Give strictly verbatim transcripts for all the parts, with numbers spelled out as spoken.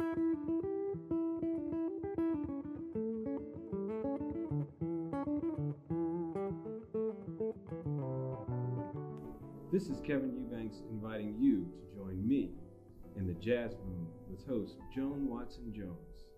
This is Kevin Eubanks inviting you to join me in the Jazz Room with host Joan Watson Jones.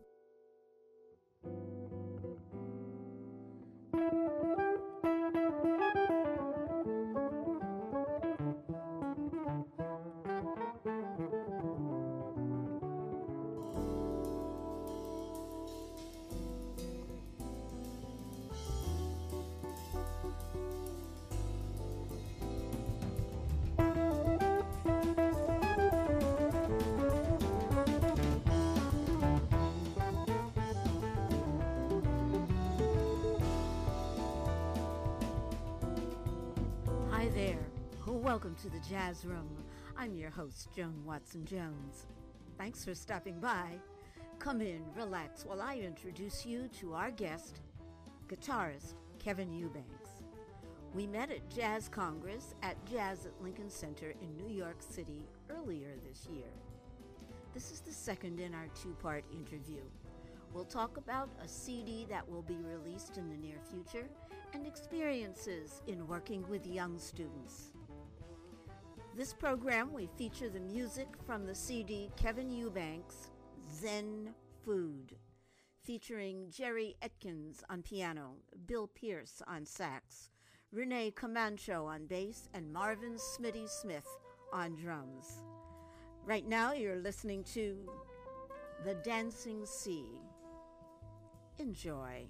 Hi there. Welcome to the Jazz Room. I'm your host, Joan Watson Jones. Thanks for stopping by. Come in, relax while I introduce you to our guest, guitarist Kevin Eubanks. We met at Jazz Congress at Jazz at Lincoln Center in New York City earlier this year. This is the second in our two-part interview. We'll talk about a C D that will be released in the near future and experiences in working with young students. This program, we feature the music from the C D Kevin Eubanks, Zen Food, featuring Jerry Atkins on piano, Bill Pierce on sax, Renee Camacho on bass, and Marvin Smitty Smith on drums. Right now, you're listening to The Dancing Sea. Enjoy.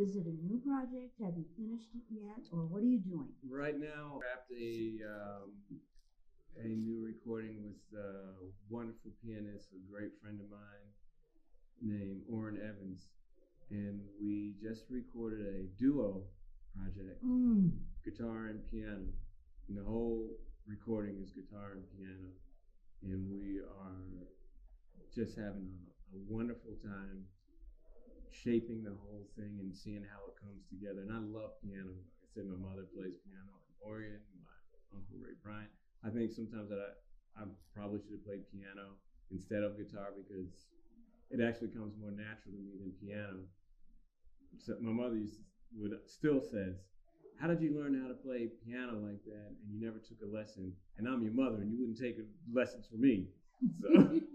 is it a new project? Have you finished it yet, or what are you doing? Right now, I wrapped a um, a new recording with a wonderful pianist, a great friend of mine named Orrin Evans, and we just recorded a duo project, Mm. guitar and piano. And the whole recording is guitar and piano, and we are just having a, a wonderful time shaping the whole thing and seeing how it comes together. And I love piano. Like I said, my mother plays piano in Oregon, my Uncle Ray Bryant. I think sometimes that I, I probably should have played piano instead of guitar because it actually comes more natural to me than piano. So my mother used to, would still says, "How did you learn how to play piano like that and you never took a lesson? And I'm your mother and you wouldn't take lessons from me." So,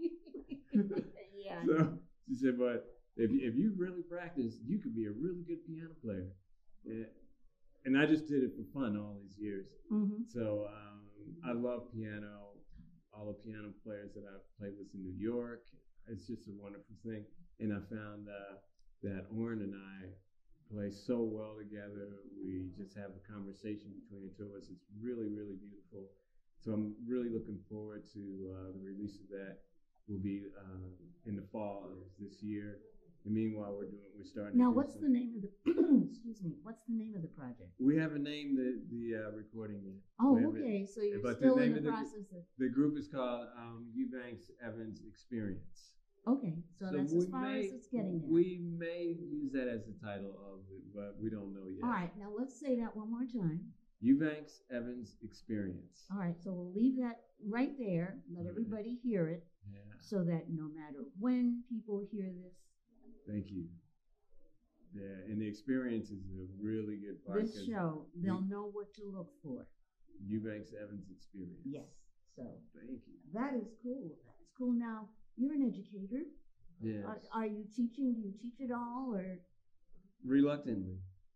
Yeah. so she said, "But if if you really practice, you could be a really good piano player." Yeah. And I just did it for fun all these years. Mm-hmm. So um, I love piano. All the piano players that I've played with in New York, it's just a wonderful thing. And I found uh, that Orrin and I play so well together. We just have a conversation between the two of us. It's really, really beautiful. So I'm really looking forward to uh, the release of that. Will be uh, in the fall of this year. And meanwhile, we're doing, we're starting. Now, to do what's some, the name of the? Excuse me. What's the name of the project? We haven't named the the uh, recording yet. Oh, We haven't- okay. So you're but still the in name the of the, process of. the group is called um, Eubanks Evans Experience. Okay, so, So that's we as far may- as it's getting there. We may use that as the title of it, but we don't know yet. All right. Now let's say that one more time. Eubanks Evans Experience. All right. So we'll leave that right there. Let All right. everybody hear it, Yeah. so that no matter when people hear this, Thank you. Yeah, and the experience is a really good part. this 'cause show, they'll know what to look for. Eubanks Evans Experience. Yes. So Thank you. that is cool. That is cool. Now you're an educator. Yes. Are, are you teaching? Do you teach it all, or? Reluctantly.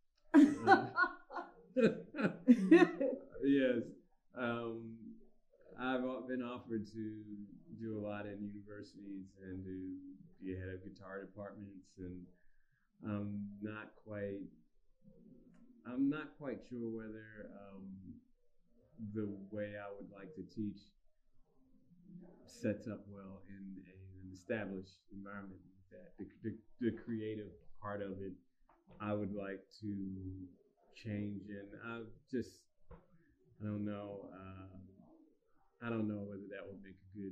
Yes. Um, I've been offered to do a lot in universities and to be head of guitar departments, and I'm not quite. I'm not quite sure whether um, the way I would like to teach sets up well in a, an established environment like that. The, the, the creative part of it, I would like to change, and I just, I don't know, uh, I don't know whether that would make a good,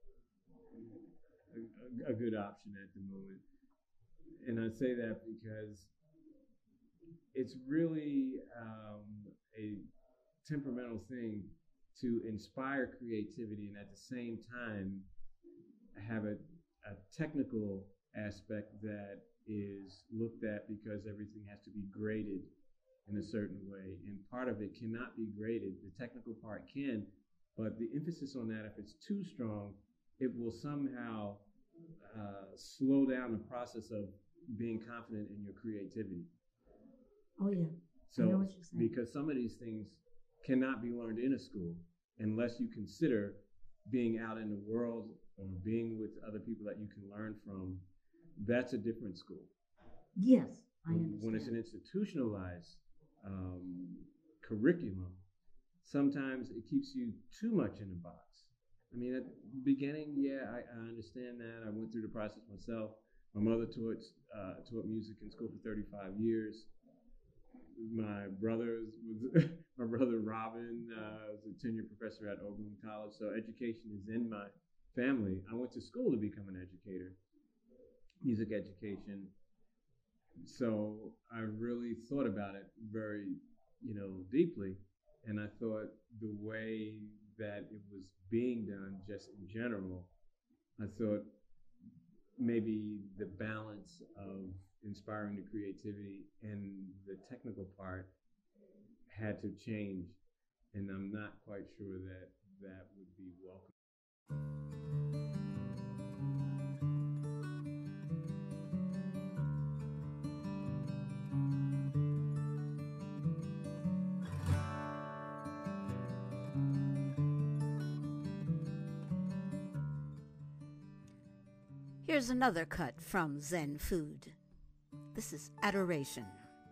a, a, a good option at the moment. And I say that because it's really um, a temperamental thing to inspire creativity and at the same time have a, a technical aspect that is looked at because everything has to be graded in a certain way. And part of it cannot be graded. The technical part can, but the emphasis on that, if it's too strong, it will somehow uh, slow down the process of being confident in your creativity. Oh yeah. So, I know what you're saying. because some of these things cannot be learned in a school unless you consider being out in the world or being with other people that you can learn from. That's a different school. Yes, I When, understand. when it's an institutionalized um, curriculum, sometimes it keeps you too much in a box. I mean, at the beginning, yeah, I, I understand that. I went through the process myself. My mother taught uh, taught music in school for thirty-five years. My brother was my brother Robin uh, was a tenured professor at Oberlin College. So education is in my family. I went to school to become an educator, music education. So I really thought about it very, you know, deeply, and I thought the way that it was being done, just in general, I thought maybe the balance of inspiring the creativity and the technical part had to change, and I'm not quite sure that that would be welcome. Here's another cut from Zen Food. This is Adoration.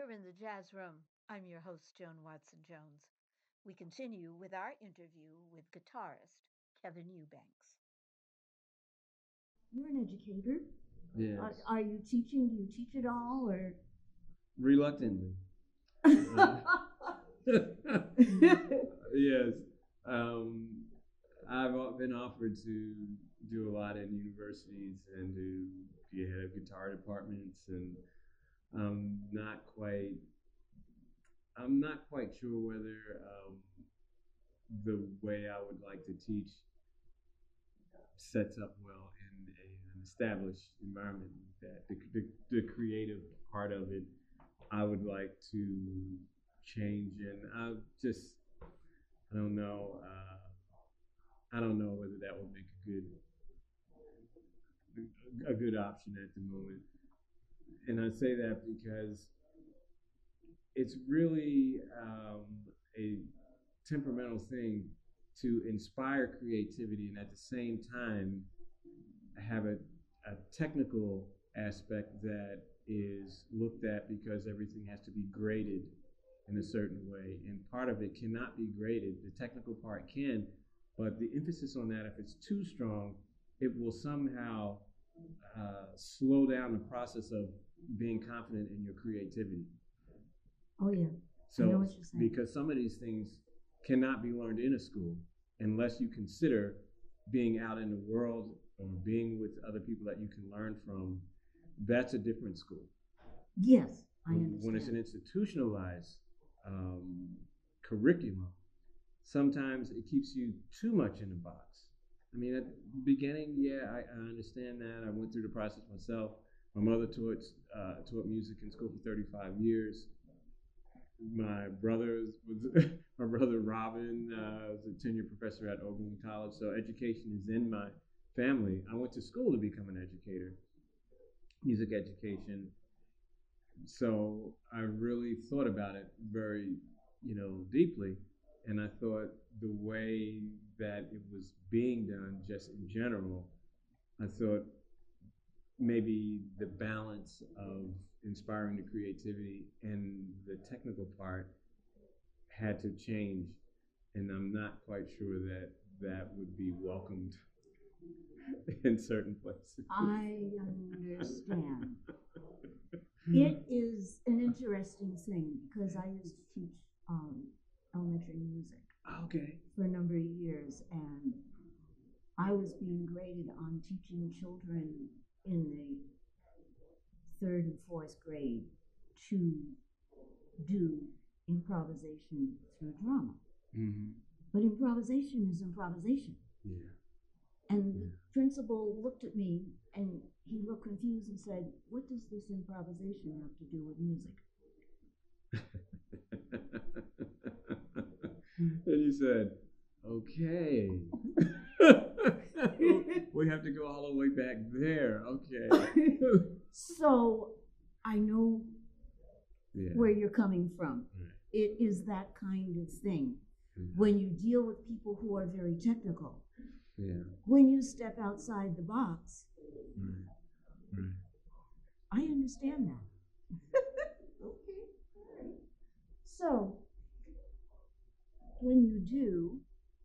You're in the Jazz Room. I'm your host, Joan Watson Jones. We continue with our interview with guitarist Kevin Eubanks. You're an educator. Yes. Are, are you teaching? Do you teach at all, or? Reluctantly. Uh, yes. Um, I've been offered to do a lot in universities and to be head of guitar departments, and I'm not quite. I'm not quite sure whether um, the way I would like to teach sets up well in a, an established environment. That the, the the creative part of it, I would like to change, and I just I don't know. Uh, I don't know whether that would make a good a good option at the moment. And I say that because it's really um, a temperamental thing to inspire creativity and at the same time have a, a technical aspect that is looked at because everything has to be graded in a certain way. And part of it cannot be graded. The technical part can, but the emphasis on that, if it's too strong, it will somehow uh, slow down the process of being confident in your creativity. Oh, yeah. So, I know what you're saying. because some of these things cannot be learned in a school unless you consider being out in the world or being with other people that you can learn from. That's a different school. Yes, I When- understand. When it's an institutionalized um, curriculum, sometimes it keeps you too much in the box. I mean, at the beginning, yeah, I, I understand that. I went through the process myself. My mother taught uh, taught music in school for thirty-five years. My brother was my brother Robin uh, was a tenured professor at Oberlin College, so education is in my family. I went to school to become an educator, music education. So I really thought about it very, you know, deeply, and I thought the way that it was being done, just in general, I thought maybe the balance of inspiring the creativity and the technical part had to change, and I'm not quite sure that that would be welcomed in certain places. I understand. It is an interesting thing because I used to teach um, elementary music Okay. for a number of years, and I was being graded on teaching children in the third and fourth grade to do improvisation through drama. Mm-hmm. But improvisation is improvisation. Yeah. And Yeah. the principal looked at me and he looked confused and said, "What does this improvisation have to do with music?" And you said, okay. We have to go all the way back there. Okay. So I know Yeah. where you're coming from. Right. It is that kind of thing. Yeah. When you deal with people who are very technical, Yeah. when you step outside the box, Right. Right. I understand that. Okay. All right. So, when you do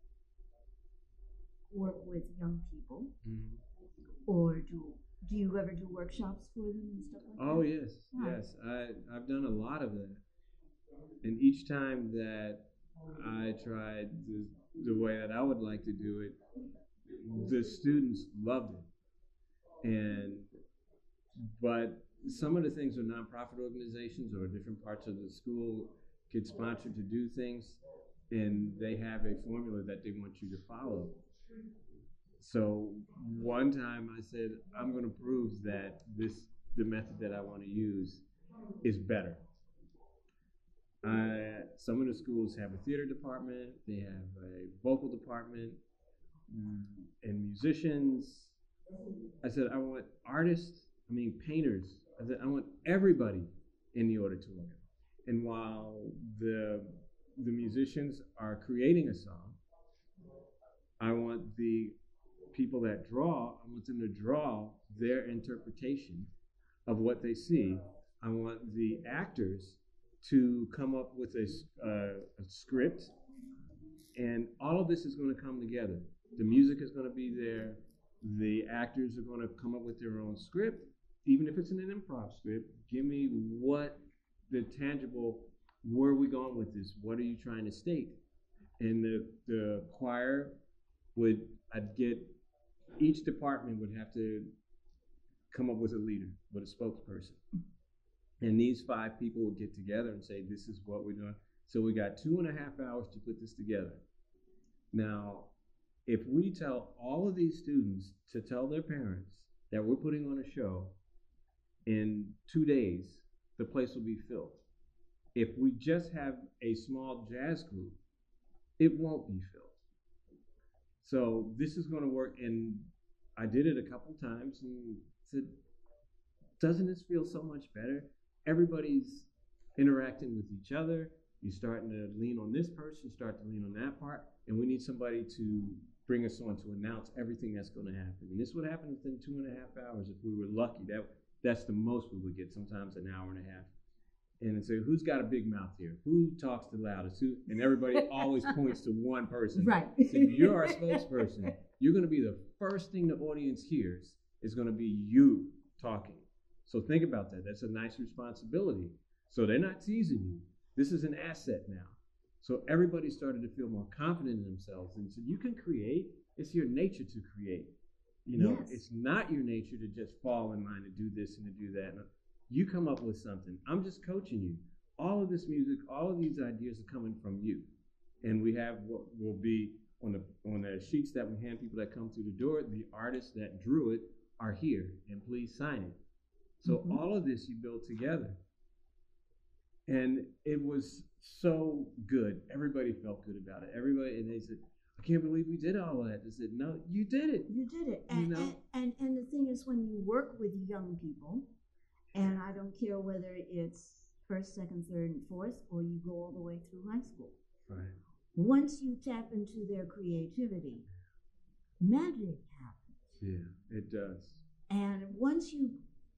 work with young people, Mm-hmm. or do do you ever do workshops for them and stuff like Oh that? yes, Right. yes. I I've done a lot of that, and each time that I tried the the way that I would like to do it, the students loved it. And but some of the things are nonprofit organizations or different parts of the school get sponsored to do things, and they have a formula that they want you to follow. So one time I said, I'm going to prove that this the method that I want to use is better. I, some of the schools have a theater department, they have a vocal department, mm, and musicians. I said, I want artists, I mean painters. I said, I want everybody in the auditorium. And while the the musicians are creating a song, I want the people that draw, I want them to draw their interpretation of what they see. I want the actors to come up with a, uh, a script, and all of this is going to come together. The music is going to be there. The actors are going to come up with their own script, even if it's an improv script. Give me what the tangible, where are we going with this? What are you trying to state? And the, the choir would, I'd get, each department would have to come up with a leader, with a spokesperson. And these five people would get together and say, this is what we're doing. So we got two and a half hours to put this together. Now, if we tell all of these students to tell their parents that we're putting on a show, in two days, the place will be filled. If we just have a small jazz group, it won't be filled. So this is going to work, and I did it a couple times and said, doesn't this feel so much better? Everybody's interacting with each other. You're starting to lean on this person, start to lean on that part, and we need somebody to bring us on to announce everything that's going to happen. And this would happen within two and a half hours if we were lucky. That That's the most we would get, sometimes an hour and a half. And then say, who's got a big mouth here? Who talks the loudest? Who? And everybody always points to one person. Right. So if you're our spokesperson, you're going to be the first thing the audience hears is going to be you talking. So think about that. That's a nice responsibility. So they're not teasing you. This is an asset now. So everybody started to feel more confident in themselves. And so you can create. It's your nature to create. You know, Yes. It's not your nature to just fall in line to do this and to do that. And you come up with something. I'm just coaching you. All of this music, all of these ideas are coming from you. And we have what will be on the on the sheets that we hand people that come through the door, the artists that drew it are here, and please sign it. So Mm-hmm. all of this you build together. And it was so good. Everybody felt good about it. Everybody, and they said, I can't believe we did all that. They said, no, you did it. You did it. You And, know? and, and, and the thing is, when you work with young people, and I don't care whether it's first, second, third, and fourth, or you go all the way through high school. Right. Once you tap into their creativity, magic happens. Yeah, it does. And once you,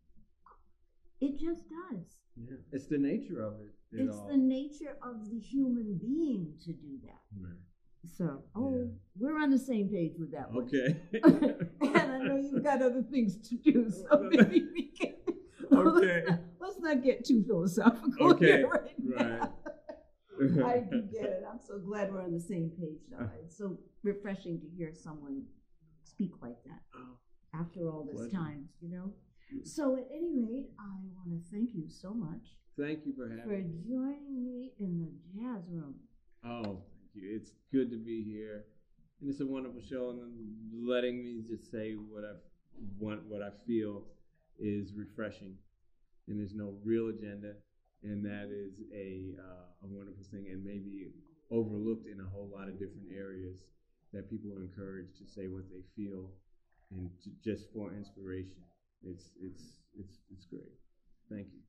it just does. Yeah, it's the nature of it. it It's all. the nature of the human being to do that. Right. So, oh, Yeah. we're on the same page with that one. Okay. And I know you've got other things to do, so maybe we can. Okay. Let's not, let's not get too philosophical Okay, here right, right. now. I do get it. I'm so glad we're on the same page now. It's so refreshing to hear someone speak like that Oh, after all this pleasure. time, you know? So at any rate, I want to thank you so much thank you for having for me. joining me in the jazz room. Oh, thank you. It's good to be here, and it's a wonderful show. And letting me just say what I want, what I feel, is refreshing. And there's no real agenda, and that is a uh, a wonderful thing, and maybe overlooked in a whole lot of different areas. That people are encouraged to say what they feel, and to, just for inspiration. It's it's it's it's great. Thank you.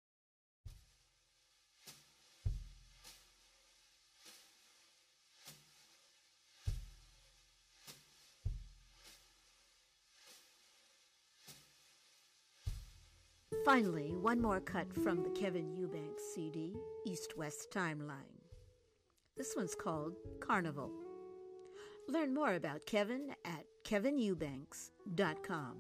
Finally, one more cut from the Kevin Eubanks C D, East West Timeline. This one's called Carnival. Learn more about Kevin at kevin eubanks dot com.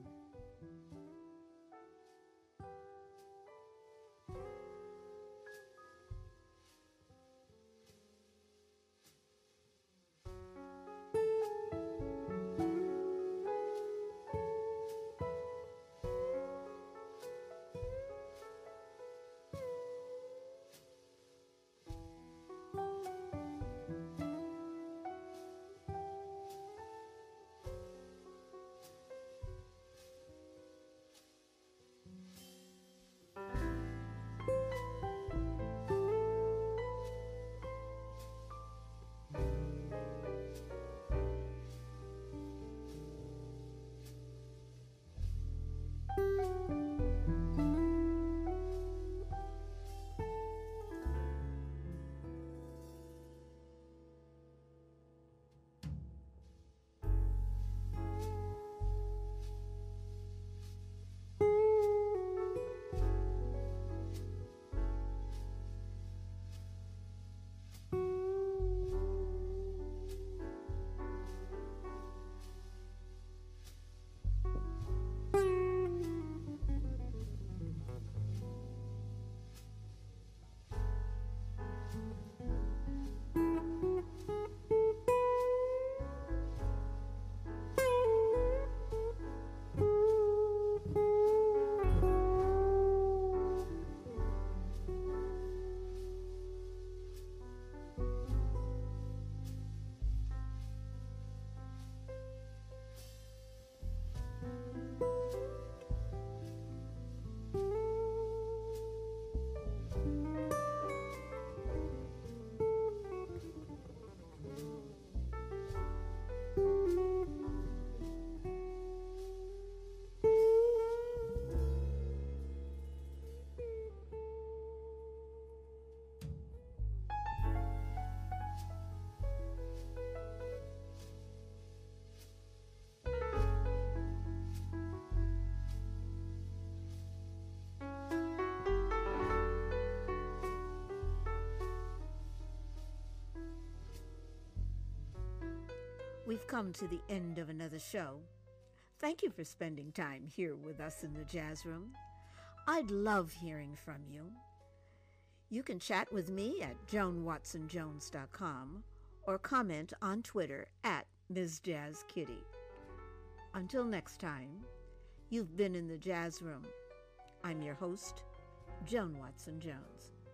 we've come to the end of another show. Thank you for spending time here with us in the Jazz Room. I'd love hearing from you. You can chat with me at joan watson jones dot com or comment on Twitter at Miz Jazz Kitty. Until next time, you've been in the Jazz Room. I'm your host, Joan Watson Jones.